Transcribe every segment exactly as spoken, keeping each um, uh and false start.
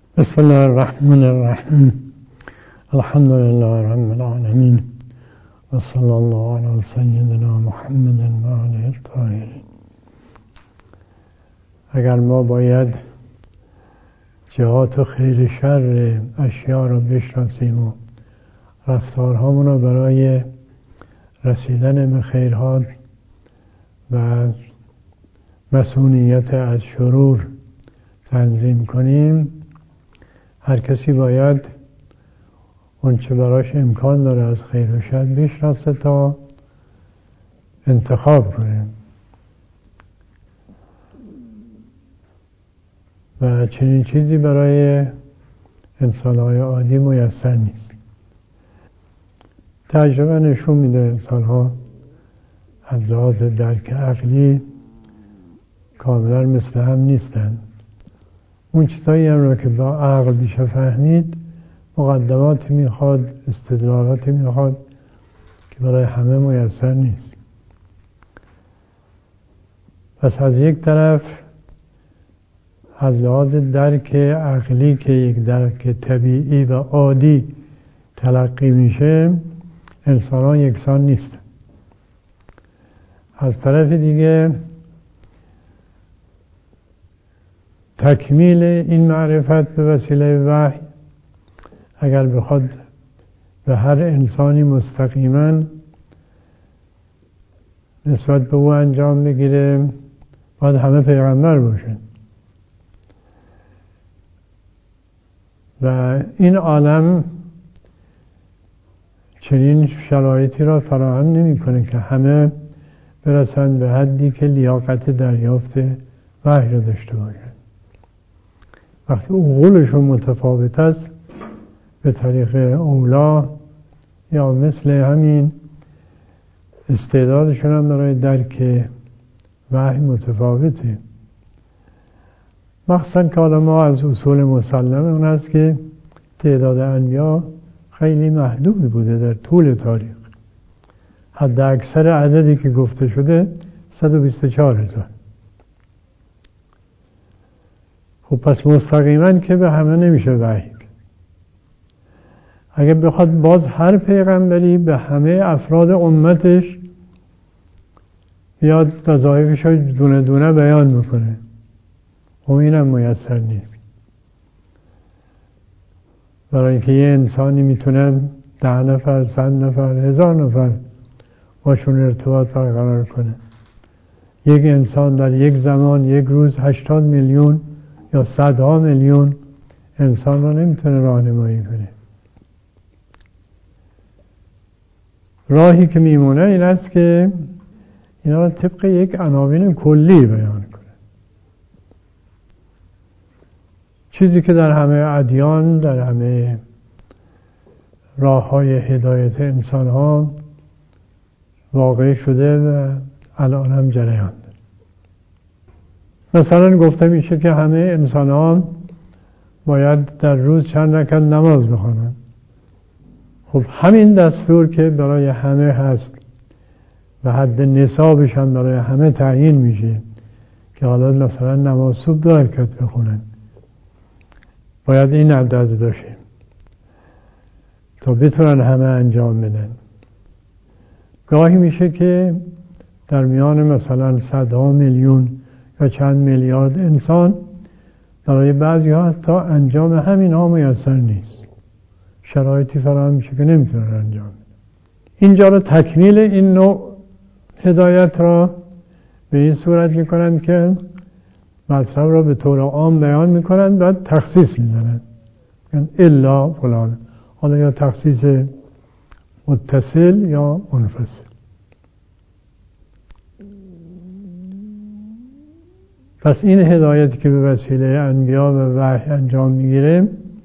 بسم الله الرحمن الرحیم. الحمد لله رب العالمین و صلی الله علی سیدنا محمد و آله الطاهرین. اگر ما باید جهات و خیر شر اشیاء را بشناسیم و رفتارهامون را برای رسیدن به خیرها و مسئولیت از شرور تنظیم کنیم، هر کسی باید اون چه براش امکان داره از خیر و شر بشناسه تا انتخاب کنه و چنین چیزی برای انسان‌های عادی میسر نیست. تجربه نشون میده انسان‌ها از لحاظ درک عقلی کاملا مثل هم نیستن. اون چیزایی هم رو که با عقل میشه فهمید مقدماتی میخواد، استدلالاتی میخواد که برای همه میسر نیست. پس از یک طرف از لحاظ درک عقلی که یک درک طبیعی و عادی تلقی میشه، انسان‌ها یکسان نیستن. از طرف دیگه تکمیل این معرفت به وسیله وحی اگر بخواد به هر انسانی مستقیما نسبت به او انجام بگیره، باید همه پیغمبر باشن و این عالم چنین شرایطی را فراهم نمی‌کنه که همه برسن به حدی که لیاقت دریافت وحی را داشته باشن. وقتی عقولشون متفاوت است، به طریق اولا یا مثل همین استعدادشون هم برای درک وحی متفاوته. مخصوصا که ما از اصول مسلم اون است که تعداد انبیا خیلی محدود بوده در طول تاریخ. حد اکثر عددی که گفته شده صد و بیست و چهار هزار. خب پس مستقیما که به همه نمیشه وحی. اگر بخواد باز هر پیغمبری به همه افراد امتش بیاد وظایفش رو دونه دونه بیان بکنه، خب اینم میسر نیست. برای اینکه یه انسانی میتونه ده نفر، صد نفر، هزار نفر باشون ارتباط برقرار کنه. یک انسان در یک زمان، یک روز هشتاد میلیون یا صدها میلیون انسان را نمیتونه راهنمایی کنه. راهی که میمونه این است که اینا را طبق یک عناوین کلی بیان کنه. چیزی که در همه ادیان، در همه راه‌های هدایت انسان‌ها واقع شده و الان هم جریان داره. مثلا گفته میشه که همه انسان‌ها باید در روز چند رکعت نماز بخوانند. خب همین دستور که برای همه هست و حد نصابش هم برای همه تعیین میشه که حالا مثلا نماز صبح دو رکعت بخونن، باید این عدد داشته تا بتونن همه انجام بدن. گاهی میشه که در میان مثلا صدها میلیون یا چند میلیارد انسان برای بعضی ها تا انجام همین ها میسر نیست، شرایطی فراهم میشه که نمیتونن انجام بدن. اینجا رو تکمیل این نوع هدایت را به این صورت میکنن که مطلب را به طور عام بیان میکنن، بعد تخصیص میزنن الا فلان، حالا یا تخصیص متصل یا منفصل. پس این هدایتی که به وسیله انبیا و وحی انجام میگیره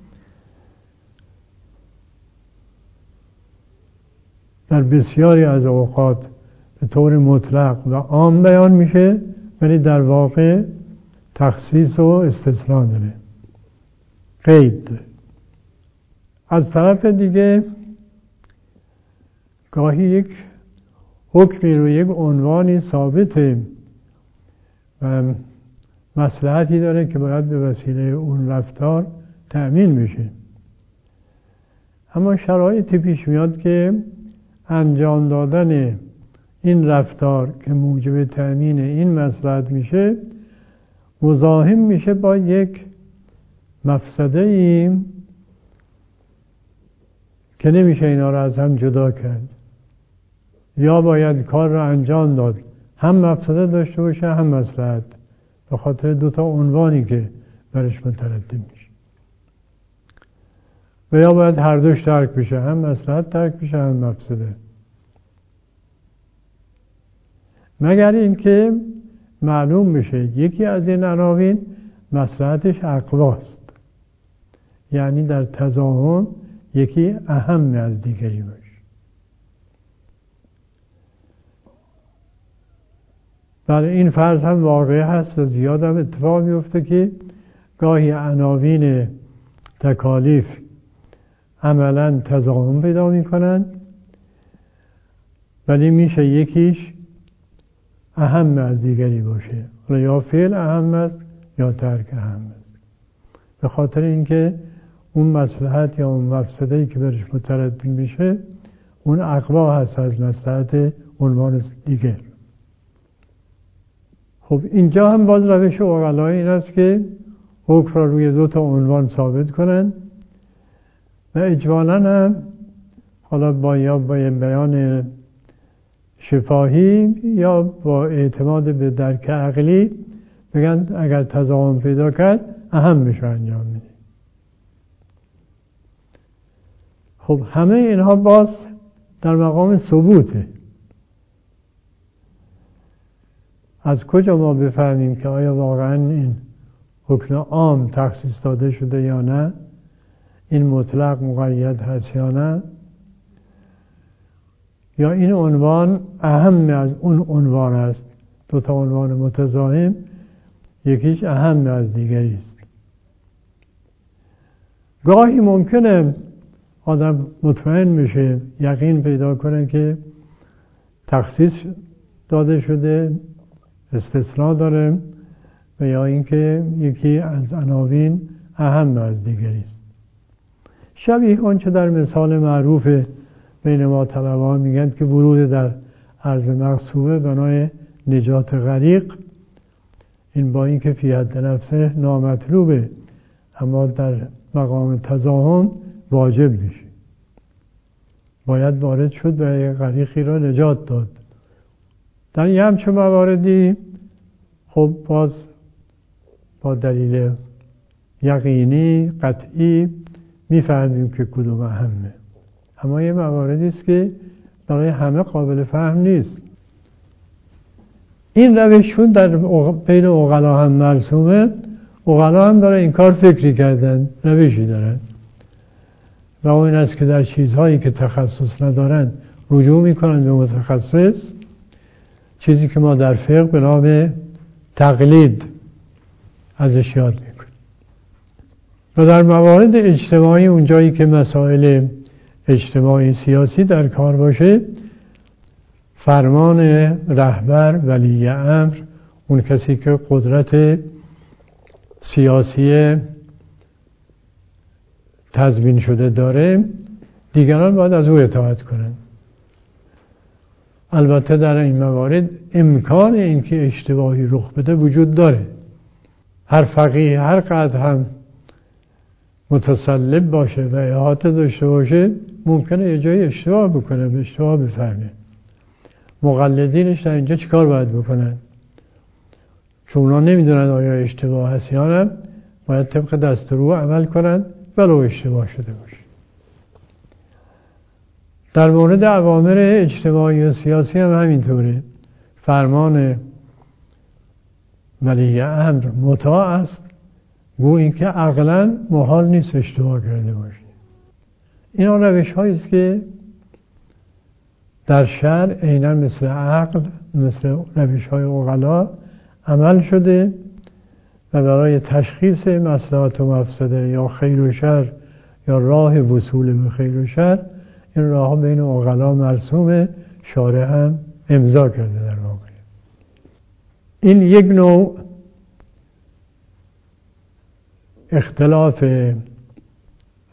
در بسیاری از اوقات به طور مطلق و عام بیان میشه، ولی در واقع تخصیص و استثناء داره، قید داره. از طرف دیگه گاهی یک حکمی رو، یک عنوانی ثابته و مصلحتی داره که باید به وسیله اون رفتار تأمین بشه. اما شرایطی پیش میاد که انجام دادن این رفتار که موجب تأمین این مصلحت میشه مزاحم میشه با یک مفسده ایم که نمیشه اینا رو از هم جدا کرد. یا باید کار رو انجام داد هم مفسده داشته باشه هم مصلحت، به خاطر دوتا عنوانی که برش مترتب میشه. و یا باید هر دوش ترک بشه، هم مصلحت ترک بشه هم مفسده. مگر اینکه معلوم بشه یکی از این عناوین مصلحتش اقواست، یعنی در تضاهم یکی اهم از دیگری باشه. بله این فرض هم واقعی هست و زیاد هم اتفاق میفته که گاهی عناوین تکالیف عملا تضاهم پیدا میکنن، ولی میشه یکیش اهم از دیگری باشه، یا فعل اهم است یا ترک اهم است، به خاطر اینکه اون مصلحت یا اون مفسده‌ای که برش مترتب میشه اون اقوا هست از مصلحت عنوان دیگر. خب اینجا هم باز روش عقلا این است که حکم را روی دو تا عنوان ثابت کنن و اجمالاً هم حالا با یا با بیان شفاهی یا با اعتماد به درک عقلی بگن اگر تضاهم پیدا کرد اهمش رو انجام میده. خب همه اینها باز در مقام ثبوته. از کجا ما بفهمیم که آیا واقعا این حکم عام تخصیص داده شده یا نه، این مطلق مقید هست یا نه، یا این عنوان اهم از اون عنوان است؟ دو تا عنوان متضاهم یکیش اهم از دیگری است. گاهی ممکنه آدم مطمئن میشه، یقین پیدا کنه که تخصیص داده شده، استثناء داره، و یا اینکه یکی از عناوین اهم از دیگری است. شبیه آنچه در مثال معروف بین ما طلبه‌ها میگن که ورود در عرض مقصوبه بنای نجات غریق، این با اینکه فی حد نفسه نامطلوبه اما در مقام تضاهم واجب میشه، باید وارد شد و غریقی را نجات داد. در یه همچون مواردی خب باز با دلیل یقینی قطعی میفهمیم که کدوم اهمه. اما یه مواردی است که برای همه قابل فهم نیست. این روششون در بین عقلا هم مرسومه، عقلا هم داره این کار فکری کردن، روشی دارن، و اون این است که در چیزهایی که تخصص ندارن رجوع میکنن به متخصص، چیزی که ما در فقه به نام تقلید ازش یاد میکنیم. و در موارد اجتماعی، اونجایی که مسائل اجتماعی سیاسی در کار باشه، فرمان رهبر ولی امر، اون کسی که قدرت سیاسی تضمین شده داره، دیگران باید از او اطاعت کنند. البته در این موارد امکان اینکه اشتباهی رخ بده وجود داره. هر فقیه هر قدر هم متسلب باشه و احاطه داشته باشه ممکنه یه جایی اشتباه بکنه، به اشتباه بفهمه. مقلدینش در اینجا چیکار باید بکنن؟ چون اونا نمیدونن آیا اشتباه هست یا نه، باید طبق دستور عمل کنن ولو اشتباه شده باشه. در مورد اوامر اجتماعی و سیاسی هم همینطوره. فرمان ولی امر مطاع است، گو این که عقلاً محال نیست اشتباه کرده باشه. اینا روش هایی است که در شرع عیناً مثل عقل، مثل روش های عقلا عمل شده و برای تشخیص مصلحت و مفسده یا خیر و شر یا راه وصول به خیر و شر، این راه بین عقلا مرسومه، شارع هم امضا کرده. در واقع این یک نوع اختلاف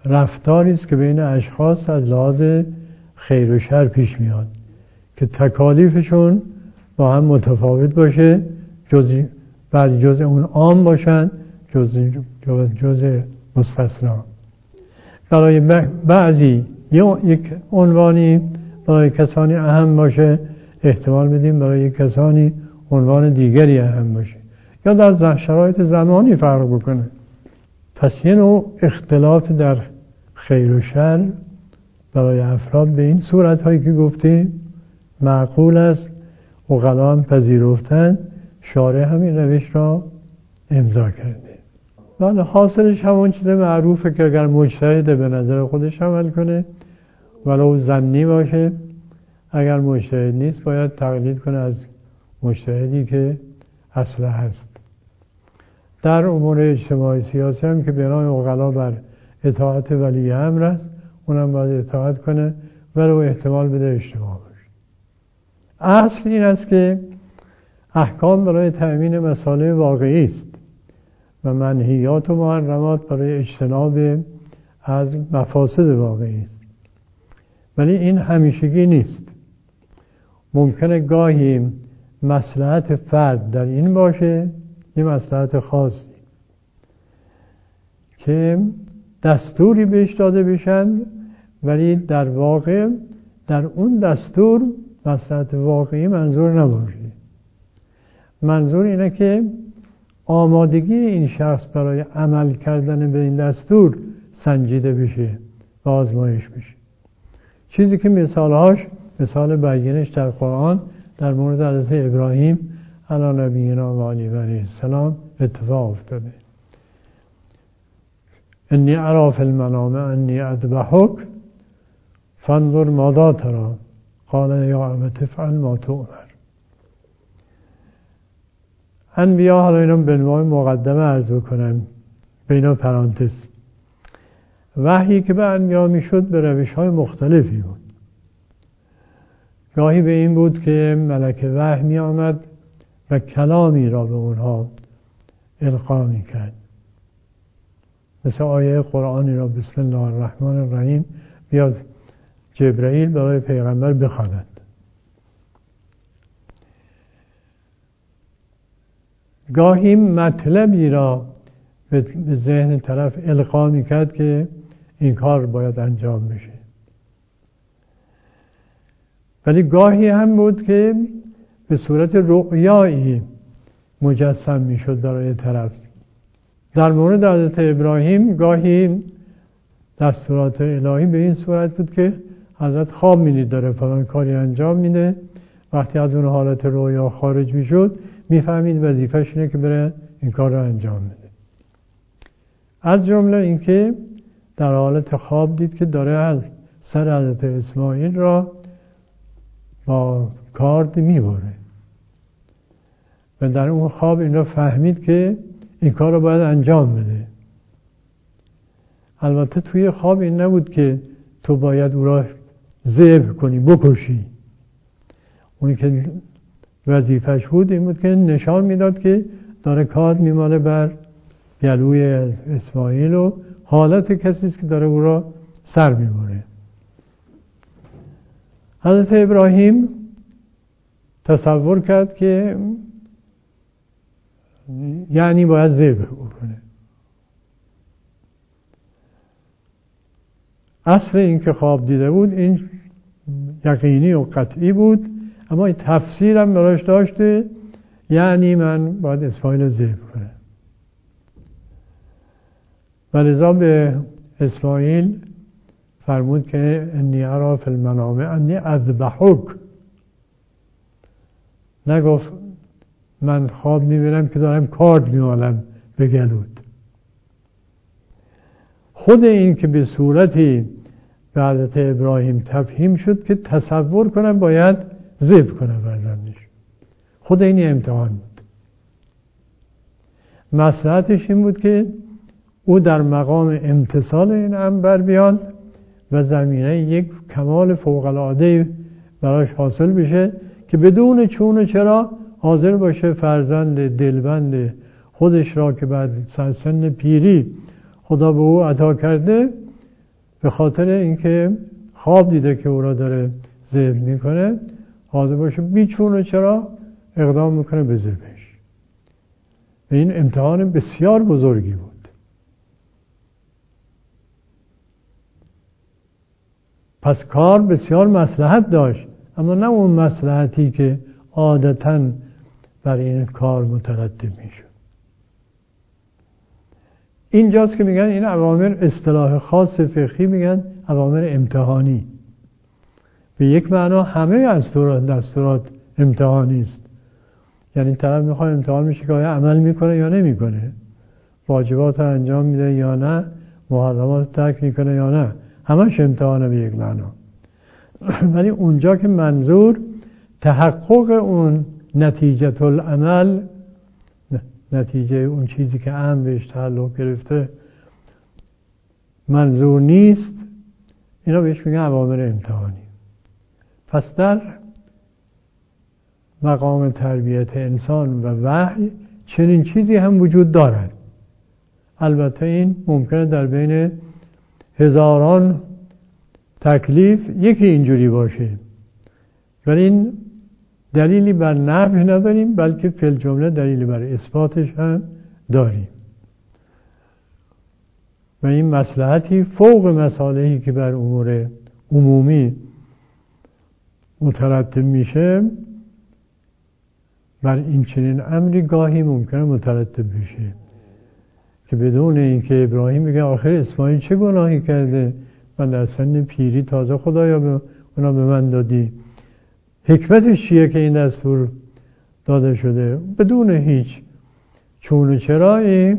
رفتاری است که بین اشخاص از لحاظ خیر و شر پیش میاد که تکالیفشون با هم متفاوت باشه، جزئی بعضی جزء اون عام باشن، جزئی جزء مستثنا. برای بعضی یک عنوانی برای کسانی اهم باشه، احتمال بدیم برای کسانی عنوان دیگری اهم باشه، یا در شرایط زمانی فرق بکنه. پس یه نوع اختلاف در خیر و شر برای افراد به این صورت هایی که گفتیم معقول است، عقلا هم پذیرفتن، شارع همین روش را امضا کرده. بله، حاصلش همون چیز معروفه که اگر مجتهد به نظر خودش عمل کنه ولو ظنی باشه، اگر مجتهد نیست باید تقلید کنه از مجتهدی که اصل هست. در امور اجتماعی سیاسی هم که بنای عقلا بر اطاعت ولی امر است، اونم باید اطاعت کنه ولو احتمال بده اشتباه باشه. اصل این است که احکام برای تأمین مصالح واقعی است و منهیات و محرمات برای اجتناب از مفاسد واقعی است، ولی این همیشگی نیست. ممکنه گاهی مصلحت فرد در این باشه، یه مصلحت خاصی که دستوری بهش داده بشن، ولی در واقع در اون دستور مصلحت واقعی منظور نباشه. منظور اینه که آمادگی این شخص برای عمل کردن به این دستور سنجیده بشه و آزمایش بشه. چیزی که مثالهاش، مثال بیانش در قرآن در مورد حضرت ابراهیم علی نبینا و علیه السلام اتفاق افتاده. انی اری فی المنام انی اذبحک فانظر ماذا تری قال یا ابت افعل ما تؤمر. انبیا، حالا اینو به عنوان مقدمه عرض بکنم بین پرانتز، وحیی که به انبیا میشد به روش های مختلفی بود. گاهی به این بود که ملک وحی می آمد و کلامی را به اونها القا می کرد، مثل آیه قرآنی را بسم الله الرحمن الرحیم بیاد جبرائیل برای پیغمبر بخواند. گاهی مطلبی را به ذهن طرف القا می کرد که این کار باید انجام بشه. ولی گاهی هم بود که به صورت رؤیایی مجسم می شد برای طرف. در مورد حضرت ابراهیم گاهی دستورات الهی به این صورت بود که حضرت خواب می دید داره فلان کاری انجام میده. وقتی از اون حالت رؤیا خارج می شد می فهمید وظیفه‌ش اینه که بره این کار رو انجام بده. از جمله اینکه در حالت خواب دید که داره از سر حضرت اسماعیل را با کارد میبره و در اون خواب این را فهمید که این کار رو باید انجام بده. البته توی خواب این نبود که تو باید او را ذبح کنی، بکشی. اونی که وظیفش بود این بود که نشان میداد که داره کارد میماله بر گلوی اسماعیل و حالت کسی است که داره او را سر میبره. حضرت ابراهیم تصور کرد که یعنی باید ذبح بکنه. اصل این که خواب دیده بود این یقینی و قطعی بود، اما این تفسیرم براش داشته، یعنی من باید اسماعیل ذبح کنم. ولذا به اسماعیل فرمود که انی اری فی المنام انی اذبحک. نگفت من خواب میبینم که دارم کارد میمالم به گلوت. خود این که به صورتی به حضرت ابراهیم تفهیم شد که تصور کنم باید ذبح کنم فرزندش. خود این امتحان بود. مصلحتش این بود که او در مقام امتثال این امر بر بیاد و زمینه یک کمال فوق‌العاده براش حاصل بشه که بدون چون و چرا حاضر باشه فرزند دلبند خودش را که بعد سن پیری خدا به او عطا کرده به خاطر اینکه خواب دیده که او را داره ذبح میکنه حاضر باشه بیچون و چرا اقدام میکنه به ذبحش. این امتحان بسیار بزرگی بود. پس کار بسیار مصلحت داشت، اما نه اون مصلحتی که عادتاً بر این کار مترتب میشد. اینجاست که میگن این اوامر اصطلاح خاص فقهی میگن اوامر امتحانی. به یک معنا همه دستورات دستورات امتحانی است. یعنی طرف میخواد امتحان میشه که آیا عمل میکنه یا نمیکنه، واجبات رو انجام میده یا نه، محرمات ترک میکنه یا نه، همش امتحانه به یک معنا. ولی اونجا که منظور تحقق اون نتیجه العمل، نتیجه اون چیزی که امر بهش تعلق گرفته منظور نیست، اینا بهش میگن اوامر امتحانی. پس در مقام تربیت انسان و وحی چنین چیزی هم وجود دارد. البته این ممکنه در بین هزاران تکلیف یکی اینجوری باشه، ولی این دلیلی بر نفی نداریم، بلکه فی الجمله دلیلی بر اثباتش هم داریم. و این مصلحتی فوق مصالحی که بر امور عمومی مترتب میشه بر این چنین امری گاهی ممکنه مترتب بشه که بدون اینکه ابراهیم بگه آخر اسماعیل چه گناهی کرده، من در سن پیری تازه خدایا اونا به من دادی، حکمتش چیه که این دستور داده شده، بدون هیچ چون و چرایی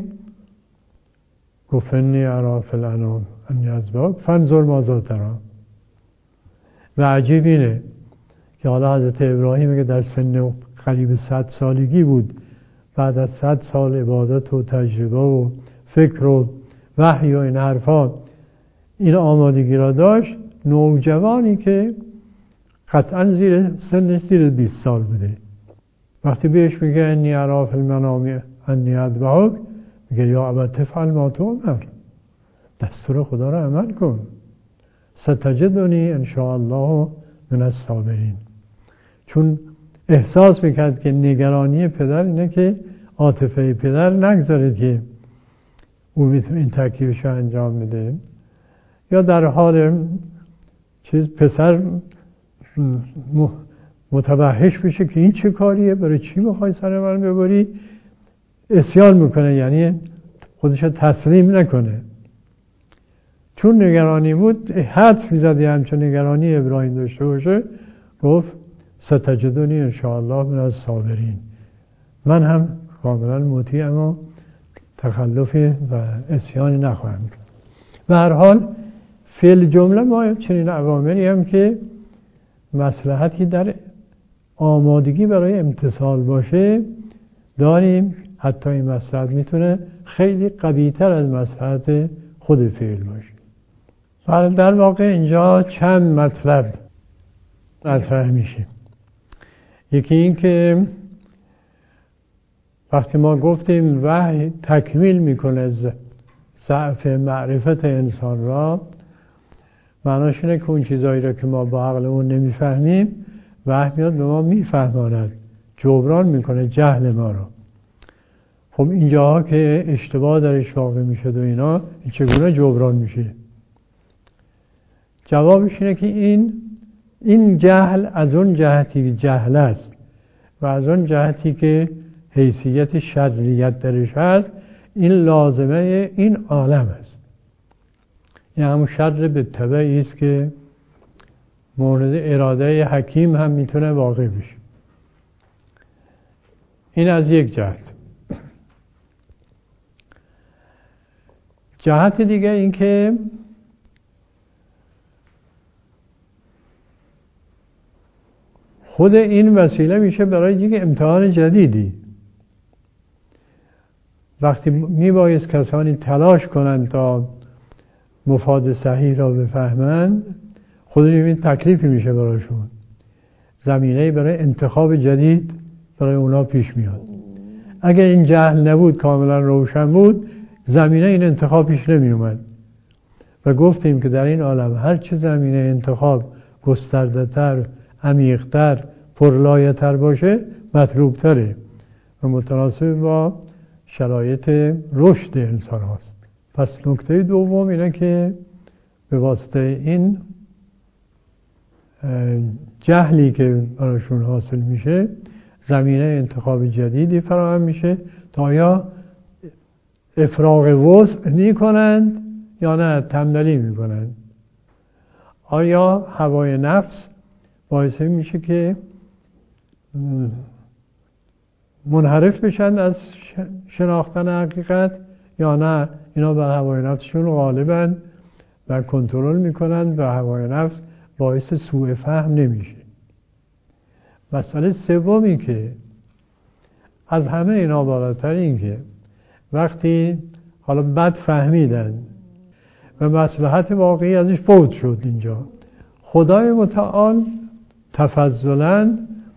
گفنی عراف الانام انی ازباک فنظر مازا ترا. و عجیب اینه که حالا حضرت ابراهیم میگه در سن قریب صد سالگی بود، بعد از صد سال عبادت و تجربه و فکر و وحی و این حرفا این آمادگی را داشت، نوجوانی که قطعا زیر سنش زیر بیست سال بوده، وقتی بهش میگه انی اری فی المنام انی اذبحک، میگه یا ابت افعل ما تؤمر، دستور خدا را عمل کن، ستجدنی ان شاء الله من الصابرین. چون احساس میکرد که نگرانی پدر اینه که عاطفه پدر نگذاره که او میتونه این تکلیفش رو انجام بده، یا در حال چیز پسر متوحش بشه که این چه کاریه، برای چی میخوای سر من ببری، عصیان میکنه، یعنی خودش تسلیم نکنه. چون نگرانی بود حدس میزد همچون نگرانی ابراهیم داشته باشه، گفت ستجدنی ان شاء الله من الصابرین، من هم کاملا مطیعم و تخلفی و عصیانی نخواهم کرد. به هر حال فی الجمله ما چنین اوامری هم که مصلحتی در آمادگی برای امتثال باشه داریم، حتی این مصلحت میتونه خیلی قوی‌تر از مصلحت خود فعل باشه. ولی در واقع اینجا چند مطلب مطرح میشه. یکی این که وقتی ما گفتیم وحی تکمیل میکنه ضعف معرفت انسان را، معناش اینه که اون چیزایی را که ما با عقلمون نمیفهمیم وحی میاد به ما میفهماند، جبران میکنه جهل ما را. خب اینجاها که اشتباه درش واقع میشه و اینا، این چگونه جبران میشه؟ جوابش اینه که این این جهل از اون جهتی جهل است و از اون جهتی که حیثیت شرعیت درش هست، این لازمه این عالم است. این همون شر به تبعی است که مورد اراده حکیم هم میتونه واقع بشه. این از یک جهت. جهت دیگه این که خود این وسیله میشه برای یک امتحان جدیدی. وقتی میبایست کسانی تلاش کنند تا مفاد صحیح را بفهمند، خود این تکلیفی میشه برایشون، زمینه‌ای برای انتخاب جدید برای اونا پیش میاد. اگر این جهل نبود، کاملا روشن بود، زمینه این انتخاب پیش نمی اومد. و گفتیم که در این عالم هر چه زمینه انتخاب گسترده تر، عمیق تر، پرلایه تر باشه مطلوب تره و متناسب با شرایط رشد انسان هاست. پس نکته دوم اینه که به واسطه این جهلی که براشون حاصل میشه زمینه انتخاب جدیدی فراهم میشه تا آیا افراغ وسع میکنند یا نه تنبلی میکنند. آیا هوای نفس باعث میشه که منحرف بشن از شناختن حقیقت یا نه اینا بر هوای نفسشون غالبن و کنترل میکنن و هوای نفس باعث سوء فهم نمیشه. مسئله سومی که از همه اینا بالاتر این که وقتی حالا بد فهمیدن و مصلحت واقعی ازش فوت شد اینجا، خدای متعال تفضلاً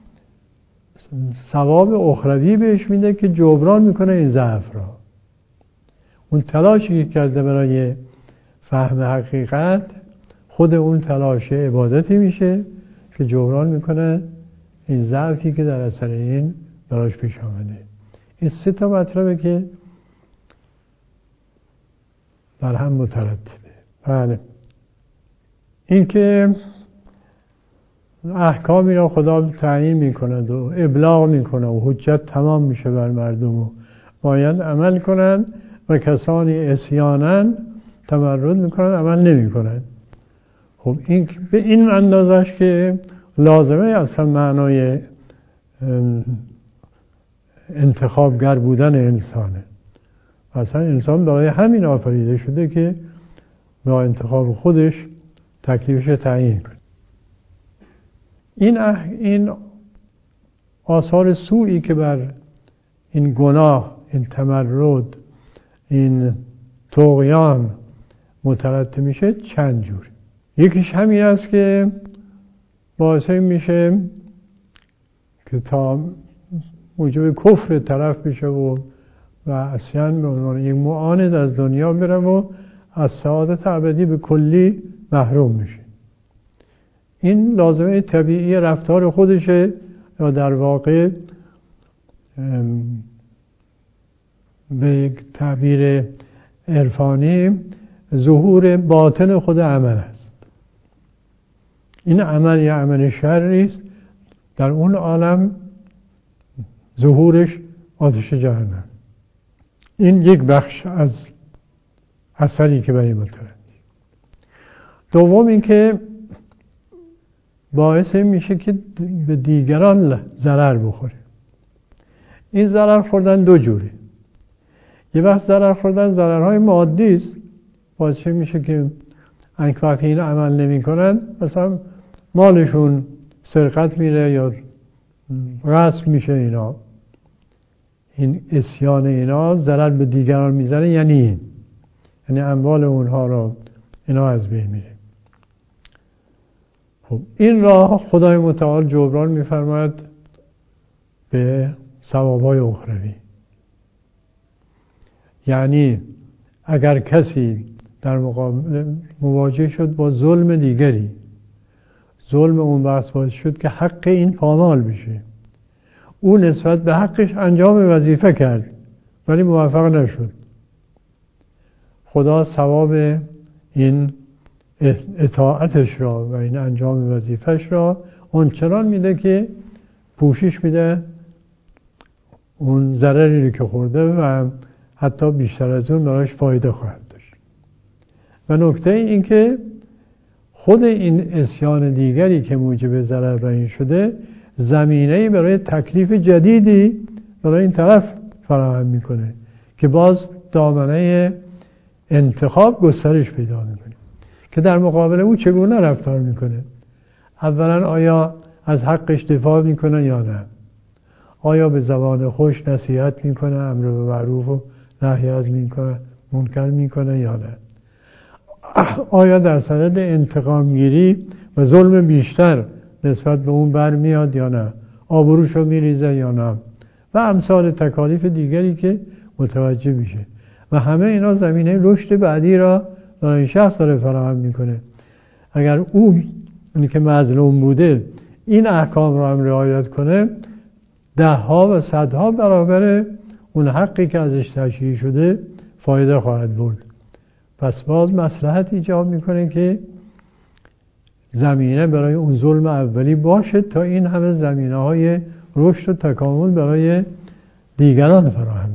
ثواب اخروی بهش میده که جبران میکنه این ضعف را. اون تلاشی که کرده برای فهم حقیقت خود اون تلاش عبادتی میشه که جبران میکنه این ضعفی که در اثر این براش پیش آمده. این سه تا مطلبه که بر هم مترتبه. بله، این که احکامی را خدا تعیین میکند و ابلاغ میکنه و حجت تمام میشه بر مردم و باید عمل کنند و کسانی عصیانن تمرد میکنن عمل نمیکنن. خب این به این اندازش که لازمه اصلا معنای انتخابگر بودن انسانه. اصلا انسان برای همین آفریده شده که با انتخاب خودش تکلیفش تعیین کنه. این این آثار سوئی که بر این گناه، این تمرد، این طغیان مترتب میشه چند جور. یکیش همین است که باعث میشه که تا موجب کفر طرف بشه و و اصلا به عنوان یک معاند از دنیا بره و از سعادت ابدی به کلی محروم میشه. این لازمه طبیعی رفتار خودشه یا در واقع به یک تعبیر عرفانی ظهور باطن خود عمل است. این عمل یا عمل شرعی است، در اون عالم ظهورش آتش جهنم. این یک بخش از اثری که برای مترتب. دوم این که باعث میشه که به دیگران ضرر بخوره. این ضرر خوردن دو جوره. یه وقت ضرر خوردن ضررهای مادی است، باعث میشه که وقتی این عمل نمی کنن مثلا مالشون سرقت میره یا غصب میشه. اینا این عصیان اینا ضرر به دیگران میزنه، یعنی این یعنی اموال اونها رو اینا از بین میره. خب این راه خدای متعال جبران میفرماید به ثواب‌های اخروی. یعنی اگر کسی در مقابل مواجه شد با ظلم دیگری، ظلم اون بحث باعث شد که حق این پامال بشه، او نسبت به حقش انجام وظیفه کرد ولی موفق نشد، خدا ثواب این اطاعتش را و این انجام وظیفهش را اون چنان میده که پوشش میده اون ضرری که خورده و حتی بیشتر از اون براش فایده خواهد داشت. و نکته این که خود این عصیان دیگری که موجب ضرر به این شده زمینه‌ای برای تکلیف جدیدی برای این طرف فراهم میکنه که باز دامنه انتخاب گسترش پیدا میکنه که در مقابل او چگونه رفتار میکنه. اولا آیا از حقش دفاع میکنه یا نه؟ آیا به زبان خوش نصیحت میکنه، امر به معروف و نهی از منکر میکنه یا نه؟ آیا در صدد انتقام گیری و ظلم بیشتر نسبت به اون برمیاد یا نه؟ آبروشو میریزه یا نه؟ و امثال تکالیف دیگری که متوجه میشه. و همه اینا زمینه رشد بعدی را برای این شخص داره فراهم میکنه. اگر او اونی که مظلوم بوده این احکام رو هم رعایت کنه، ده ها و صدها برابر اون حقی که ازش تشریع شده فایده خواهد برد. پس باز مصلحت ایجاب میکنه که زمینه برای اون ظلم اولی باشه تا این همه زمینه های رشد و تکامل برای دیگران فراهم